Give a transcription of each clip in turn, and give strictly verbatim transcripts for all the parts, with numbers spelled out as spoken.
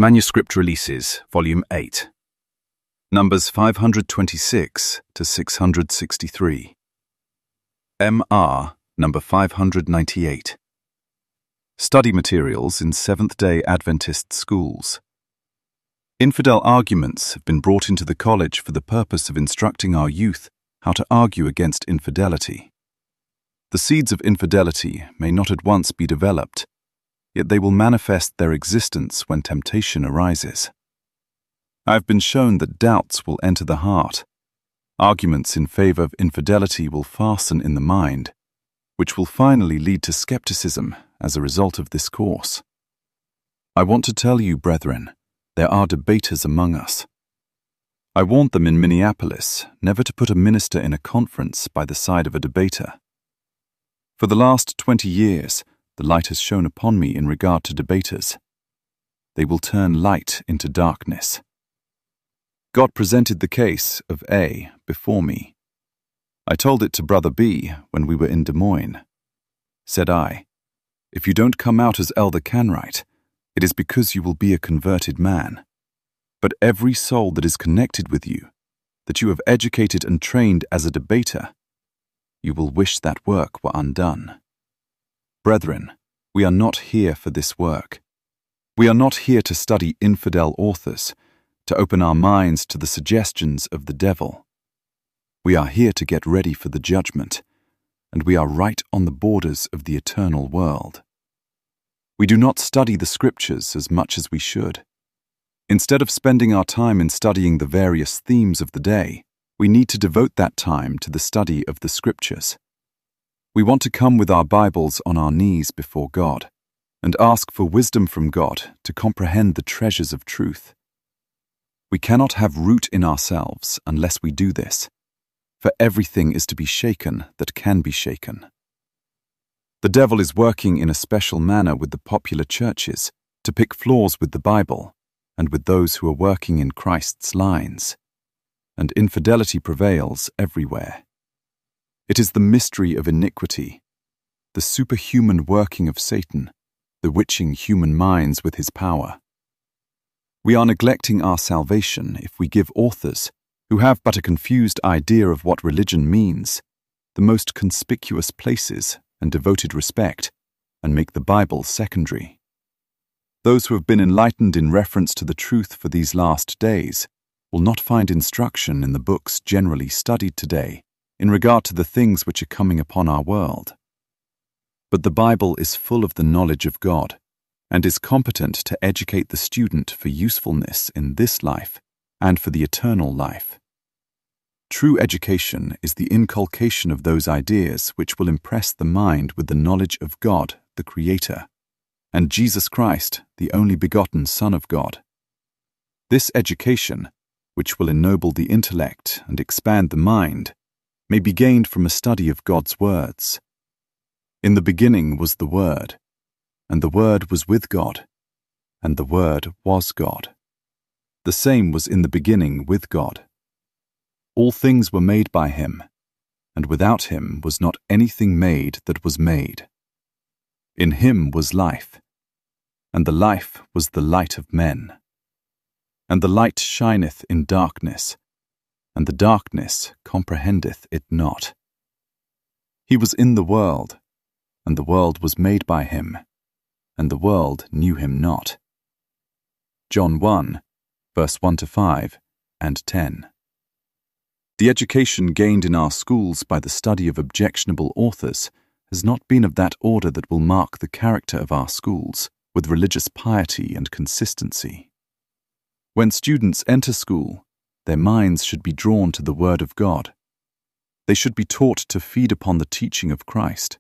Manuscript Releases, Volume eight. Numbers five hundred twenty-six to six hundred sixty-three. M R, number five hundred ninety-eight. Study Materials in Seventh-day Adventist Schools. Infidel arguments have been brought into the college for the purpose of instructing our youth how to argue against infidelity. The seeds of infidelity may not at once be developed, yet they will manifest their existence when temptation arises. I have been shown that doubts will enter the heart. Arguments in favor of infidelity will fasten in the mind, which will finally lead to skepticism as a result of this course. I want to tell you, brethren, there are debaters among us. I warned them in Minneapolis never to put a minister in a conference by the side of a debater. For the last twenty years, the light has shone upon me in regard to debaters. They will turn light into darkness. God presented the case of A before me. I told it to Brother B when we were in Des Moines. Said I, "If you don't come out as Elder Canright, it is because you will be a converted man. But every soul that is connected with you, that you have educated and trained as a debater, you will wish that work were undone." Brethren, we are not here for this work. We are not here to study infidel authors, to open our minds to the suggestions of the devil. We are here to get ready for the judgment, and we are right on the borders of the eternal world. We do not study the scriptures as much as we should. Instead of spending our time in studying the various themes of the day, we need to devote that time to the study of the scriptures. We want to come with our Bibles on our knees before God and ask for wisdom from God to comprehend the treasures of truth. We cannot have root in ourselves unless we do this, for everything is to be shaken that can be shaken. The devil is working in a special manner with the popular churches to pick flaws with the Bible and with those who are working in Christ's lines, and infidelity prevails everywhere. It is the mystery of iniquity, the superhuman working of Satan, bewitching human minds with his power. We are neglecting our salvation if we give authors, who have but a confused idea of what religion means, the most conspicuous places and devoted respect, and make the Bible secondary. Those who have been enlightened in reference to the truth for these last days will not find instruction in the books generally studied today in regard to the things which are coming upon our world. But the Bible is full of the knowledge of God, and is competent to educate the student for usefulness in this life and for the eternal life. True education is the inculcation of those ideas which will impress the mind with the knowledge of God, the Creator, and Jesus Christ, the only begotten Son of God. This education, which will ennoble the intellect and expand the mind, may be gained from a study of God's words. In the beginning was the Word, and the Word was with God, and the Word was God. The same was in the beginning with God. All things were made by him, and without him was not anything made that was made. In him was life, and the life was the light of men. And the light shineth in darkness, and the darkness comprehendeth it not. He was in the world, and the world was made by him, and the world knew him not. John one, verse one to five and ten. The education gained in our schools by the study of objectionable authors has not been of that order that will mark the character of our schools with religious piety and consistency. When students enter school, their minds should be drawn to the Word of God. They should be taught to feed upon the teaching of Christ.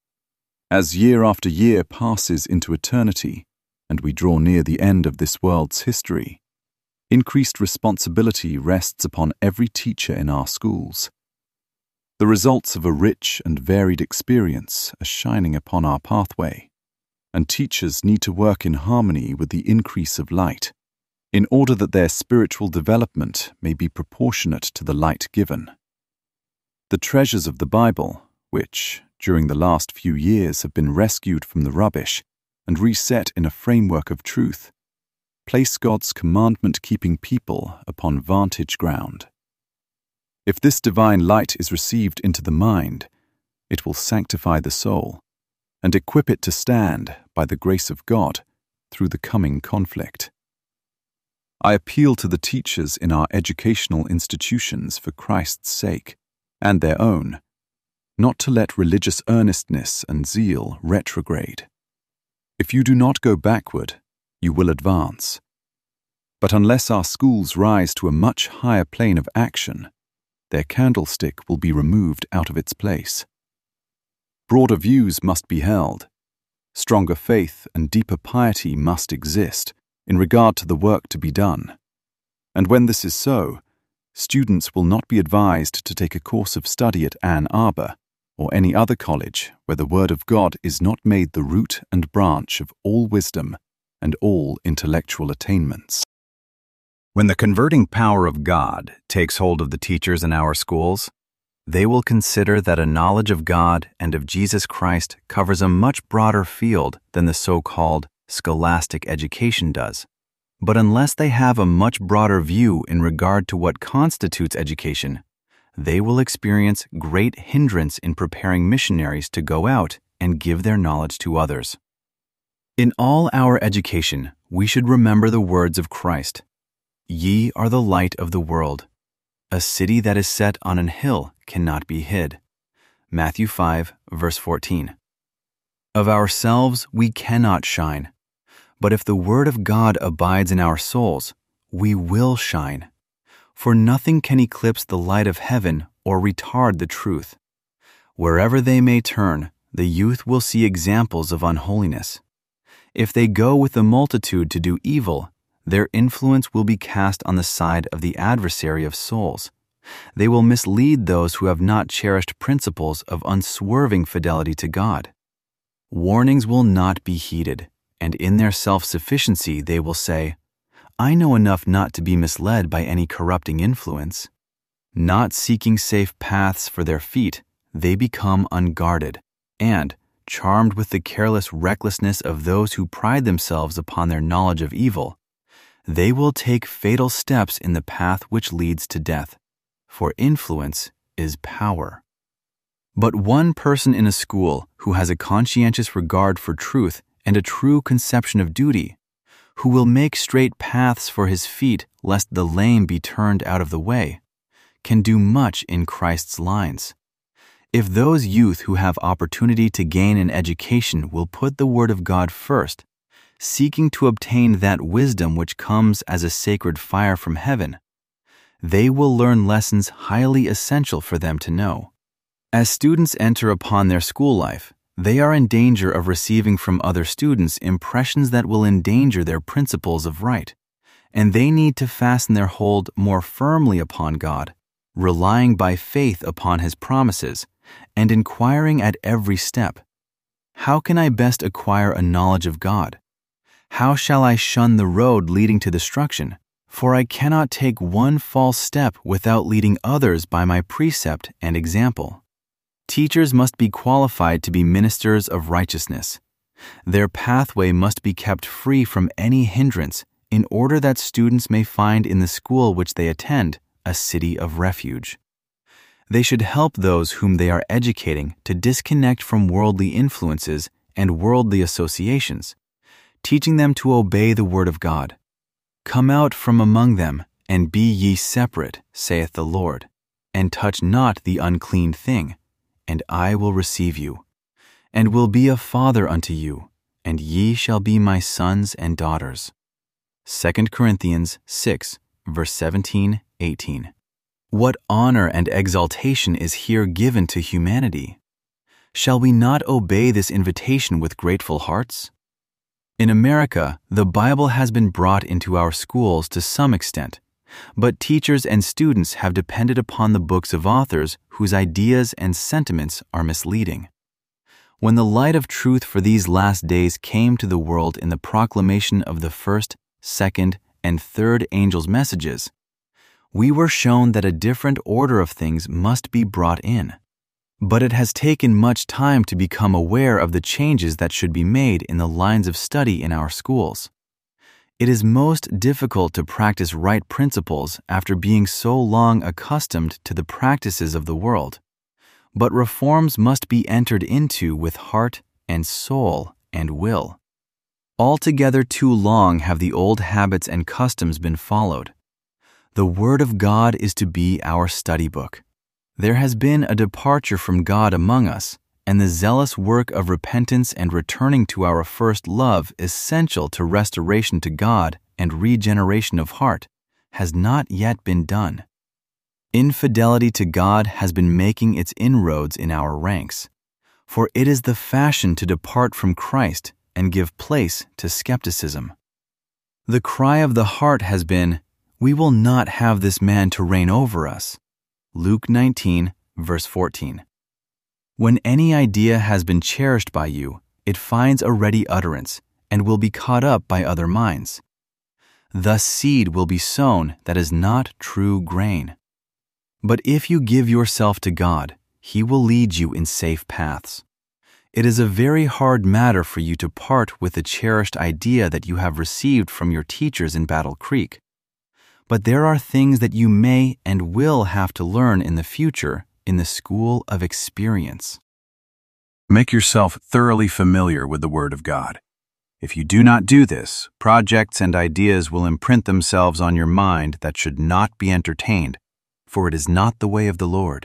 As year after year passes into eternity, and we draw near the end of this world's history, increased responsibility rests upon every teacher in our schools. The results of a rich and varied experience are shining upon our pathway, and teachers need to work in harmony with the increase of light, in order that their spiritual development may be proportionate to the light given. The treasures of the Bible, which, during the last few years, have been rescued from the rubbish and reset in a framework of truth, place God's commandment-keeping people upon vantage ground. If this divine light is received into the mind, it will sanctify the soul and equip it to stand, by the grace of God, through the coming conflict. I appeal to the teachers in our educational institutions for Christ's sake, and their own, not to let religious earnestness and zeal retrograde. If you do not go backward, you will advance. But unless our schools rise to a much higher plane of action, their candlestick will be removed out of its place. Broader views must be held. Stronger faith and deeper piety must exist in regard to the work to be done. And when this is so, students will not be advised to take a course of study at Ann Arbor or any other college where the Word of God is not made the root and branch of all wisdom and all intellectual attainments. When the converting power of God takes hold of the teachers in our schools, they will consider that a knowledge of God and of Jesus Christ covers a much broader field than the so-called scholastic education does. But unless they have a much broader view in regard to what constitutes education, they will experience great hindrance in preparing missionaries to go out and give their knowledge to others. In all our education, we should remember the words of Christ, "Ye are the light of the world. A city that is set on an hill cannot be hid." Matthew five, verse fourteen. Of ourselves we cannot shine, but if the Word of God abides in our souls, we will shine. For nothing can eclipse the light of heaven or retard the truth. Wherever they may turn, the youth will see examples of unholiness. If they go with the multitude to do evil, their influence will be cast on the side of the adversary of souls. They will mislead those who have not cherished principles of unswerving fidelity to God. Warnings will not be heeded, and in their self-sufficiency they will say, "I know enough not to be misled by any corrupting influence." Not seeking safe paths for their feet, they become unguarded, and, charmed with the careless recklessness of those who pride themselves upon their knowledge of evil, they will take fatal steps in the path which leads to death, for influence is power. But one person in a school who has a conscientious regard for truth and a true conception of duty, who will make straight paths for his feet lest the lame be turned out of the way, can do much in Christ's lines. If those youth who have opportunity to gain an education will put the Word of God first, seeking to obtain that wisdom which comes as a sacred fire from heaven, they will learn lessons highly essential for them to know. As students enter upon their school life, they are in danger of receiving from other students impressions that will endanger their principles of right, and they need to fasten their hold more firmly upon God, relying by faith upon His promises, and inquiring at every step, "How can I best acquire a knowledge of God? How shall I shun the road leading to destruction? For I cannot take one false step without leading others by my precept and example." Teachers must be qualified to be ministers of righteousness. Their pathway must be kept free from any hindrance in order that students may find in the school which they attend a city of refuge. They should help those whom they are educating to disconnect from worldly influences and worldly associations, teaching them to obey the word of God. "Come out from among them, and be ye separate, saith the Lord, and touch not the unclean thing, and I will receive you, and will be a father unto you, and ye shall be my sons and daughters." Second Corinthians six, verse seventeen, eighteen. What honor and exaltation is here given to humanity? Shall we not obey this invitation with grateful hearts? In America, the Bible has been brought into our schools to some extent, but teachers and students have depended upon the books of authors whose ideas and sentiments are misleading. When the light of truth for these last days came to the world in the proclamation of the first, second, and third angels' messages, we were shown that a different order of things must be brought in. But it has taken much time to become aware of the changes that should be made in the lines of study in our schools. It is most difficult to practice right principles after being so long accustomed to the practices of the world. But reforms must be entered into with heart and soul and will. Altogether too long have the old habits and customs been followed. The Word of God is to be our study book. There has been a departure from God among us, and the zealous work of repentance and returning to our first love, essential to restoration to God and regeneration of heart, has not yet been done. Infidelity to God has been making its inroads in our ranks, for it is the fashion to depart from Christ and give place to skepticism. The cry of the heart has been, "We will not have this man to reign over us." Luke nineteen, verse fourteen. When any idea has been cherished by you, it finds a ready utterance and will be caught up by other minds. Thus seed will be sown that is not true grain. But if you give yourself to God, He will lead you in safe paths. It is a very hard matter for you to part with the cherished idea that you have received from your teachers in Battle Creek. But there are things that you may and will have to learn in the future in the school of experience. Make yourself thoroughly familiar with the Word of God. If you do not do this, projects and ideas will imprint themselves on your mind that should not be entertained, for it is not the way of the Lord.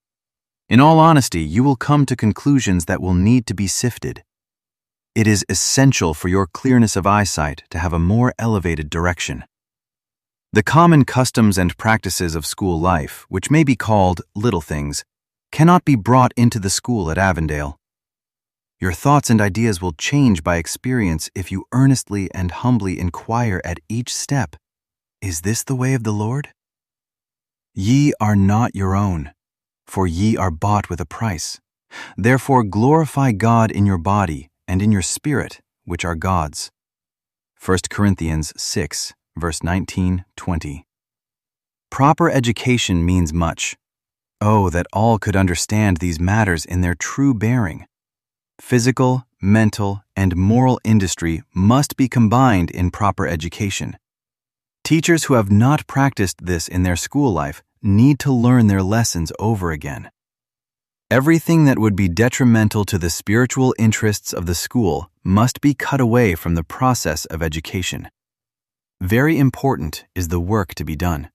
In all honesty, you will come to conclusions that will need to be sifted. It is essential for your clearness of eyesight to have a more elevated direction. The common customs and practices of school life, which may be called little things, cannot be brought into the school at Avondale. Your thoughts and ideas will change by experience if you earnestly and humbly inquire at each step, "Is this the way of the Lord?" Ye are not your own, for ye are bought with a price. Therefore glorify God in your body and in your spirit, which are God's. First Corinthians six, verse nineteen, twenty. Proper education means much. Oh, that all could understand these matters in their true bearing. Physical, mental, and moral industry must be combined in proper education. Teachers who have not practiced this in their school life need to learn their lessons over again. Everything that would be detrimental to the spiritual interests of the school must be cut away from the process of education. Very important is the work to be done.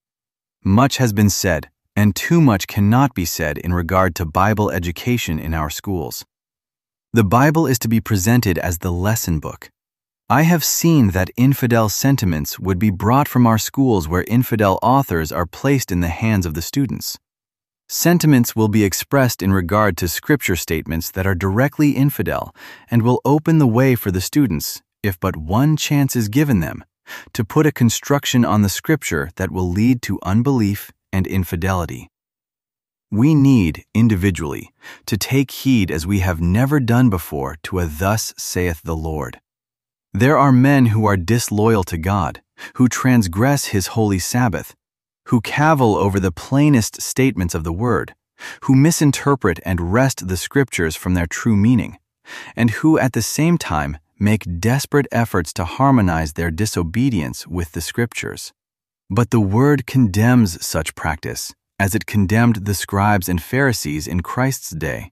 Much has been said, and too much cannot be said in regard to Bible education in our schools. The Bible is to be presented as the lesson book. I have seen that infidel sentiments would be brought from our schools where infidel authors are placed in the hands of the students. Sentiments will be expressed in regard to scripture statements that are directly infidel and will open the way for the students, if but one chance is given them, to put a construction on the scripture that will lead to unbelief and infidelity. We need, individually, to take heed as we have never done before to a "Thus saith the Lord." There are men who are disloyal to God, who transgress His holy Sabbath, who cavil over the plainest statements of the Word, who misinterpret and wrest the Scriptures from their true meaning, and who at the same time make desperate efforts to harmonize their disobedience with the Scriptures. But the Word condemns such practice, as it condemned the scribes and Pharisees in Christ's day.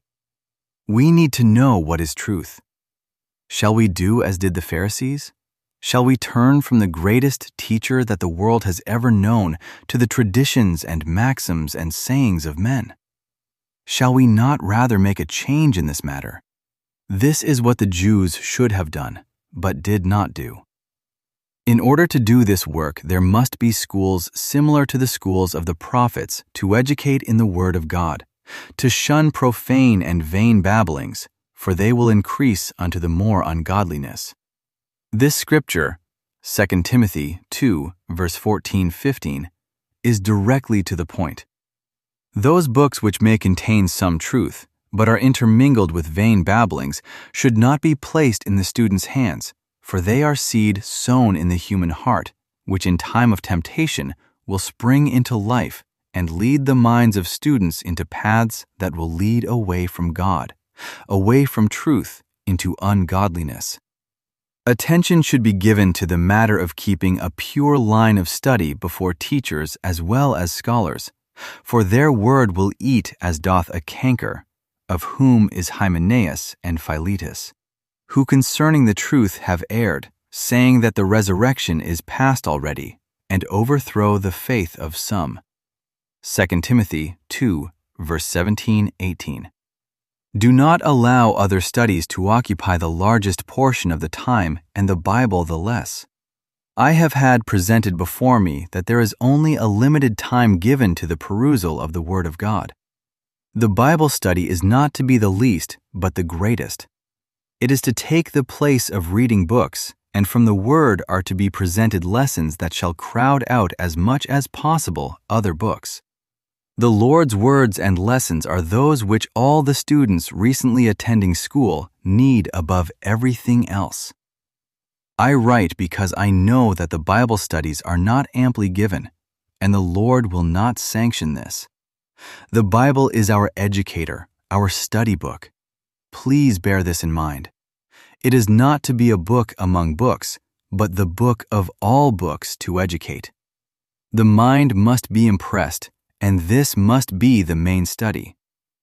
We need to know what is truth. Shall we do as did the Pharisees? Shall we turn from the greatest teacher that the world has ever known to the traditions and maxims and sayings of men? Shall we not rather make a change in this matter? This is what the Jews should have done, but did not do. In order to do this work, there must be schools similar to the schools of the prophets to educate in the Word of God, to shun profane and vain babblings, for they will increase unto the more ungodliness. This scripture, Second Timothy two, verse fourteen fifteen, is directly to the point. Those books which may contain some truth, but are intermingled with vain babblings, should not be placed in the student's hands, for they are seed sown in the human heart, which in time of temptation will spring into life and lead the minds of students into paths that will lead away from God, away from truth into ungodliness. Attention should be given to the matter of keeping a pure line of study before teachers as well as scholars, for their word will eat as doth a canker, of whom is Hymenaeus and Philetus, who concerning the truth have erred, saying that the resurrection is past already, and overthrow the faith of some. Second Timothy two, verse seventeen eighteen. Do not allow other studies to occupy the largest portion of the time and the Bible the less. I have had presented before me that there is only a limited time given to the perusal of the Word of God. The Bible study is not to be the least, but the greatest. It is to take the place of reading books, and from the Word are to be presented lessons that shall crowd out as much as possible other books. The Lord's words and lessons are those which all the students recently attending school need above everything else. I write because I know that the Bible studies are not amply given, and the Lord will not sanction this. The Bible is our educator, our study book. Please bear this in mind. It is not to be a book among books, but the book of all books to educate. The mind must be impressed, and this must be the main study.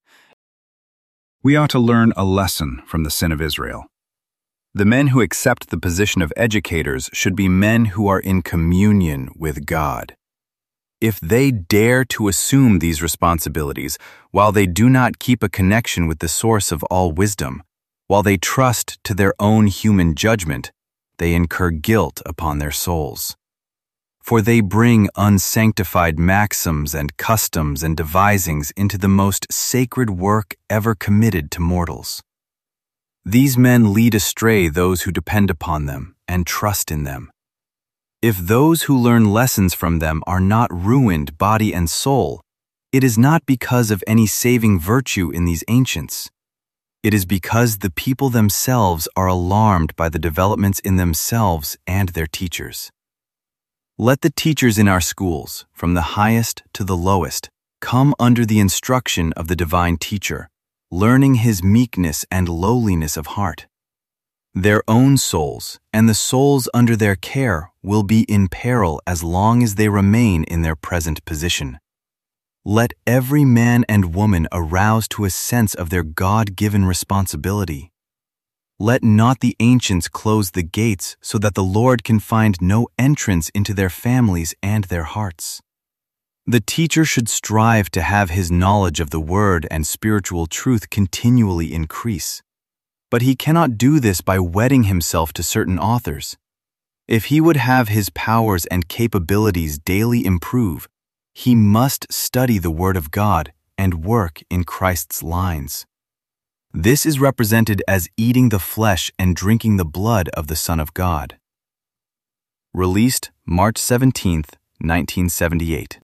We are to learn a lesson from the sin of Israel. The men who accept the position of educators should be men who are in communion with God. If they dare to assume these responsibilities while they do not keep a connection with the source of all wisdom, while they trust to their own human judgment, they incur guilt upon their souls. For they bring unsanctified maxims and customs and devisings into the most sacred work ever committed to mortals. These men lead astray those who depend upon them and trust in them. If those who learn lessons from them are not ruined body and soul, it is not because of any saving virtue in these ancients. It is because the people themselves are alarmed by the developments in themselves and their teachers. Let the teachers in our schools, from the highest to the lowest, come under the instruction of the divine teacher, learning his meekness and lowliness of heart. Their own souls and the souls under their care will be in peril as long as they remain in their present position. Let every man and woman arouse to a sense of their God-given responsibility. Let not the ancients close the gates so that the Lord can find no entrance into their families and their hearts. The teacher should strive to have his knowledge of the Word and spiritual truth continually increase. But he cannot do this by wedding himself to certain authors. If he would have his powers and capabilities daily improve, he must study the Word of God and work in Christ's lines. This is represented as eating the flesh and drinking the blood of the Son of God. Released March seventeenth, nineteen seventy-eight.